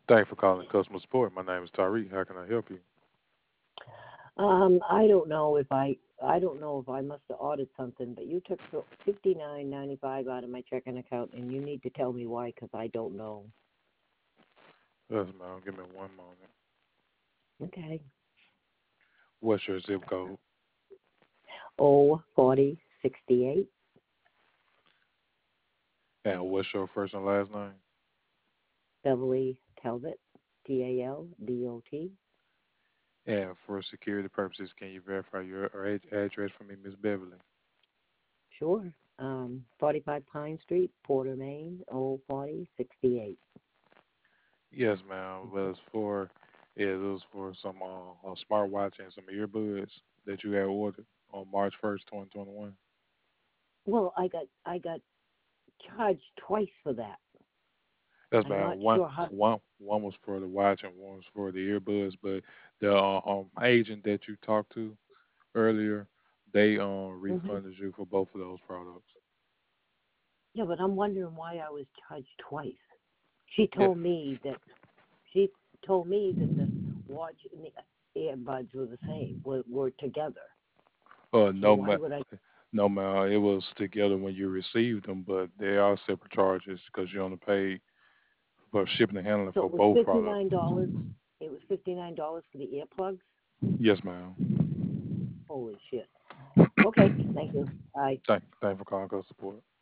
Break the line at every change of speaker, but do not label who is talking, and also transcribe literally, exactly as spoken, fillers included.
Thank you for calling customer support. My name is Tariq. How can I help you?
Um, I don't know if I I don't know if I must have ordered something, but you took fifty nine ninety five out of my checking account, and you need to tell me why, because I don't know.
Yes, ma'am. Give me one moment.
Okay.
What's your zip code?
Oh, forty sixty eight.
And what's your first and last name?
Beverly Talbot, T A L B O T.
And for security purposes, can you verify your or ad- address for me, Miss Beverly?
Sure. Um, forty five Pine Street, Porter, Maine. Oh, forty sixty eight.
Yes, ma'am. Well, it's for yeah, it was for some uh, a smartwatch and some earbuds that you had ordered on March first, twenty twenty one.
Well, I got I got charged twice for that.
Yes,
I'm not
ma'am. One
sure how.
one one was for the watch and one was for the earbuds. But the uh, um agent that you talked to earlier, they um
Hmm.
refunded you for both of those products.
Yeah, but I'm wondering why I was charged twice. She
Yeah.
told me that she told me that the watch and the earbuds were the same, were, were together.
Uh,
So
no,
why
ma-
would I?
no, ma'am. It was together when you received them, but they are separate charges because you only paid for shipping and handling
So
for
it was
both
fifty
products.
nine dollars. It was fifty nine dollars for the earplugs.
Yes, ma'am.
Holy shit. Okay, thank you. Bye.
Thank, thank you for calling customer support.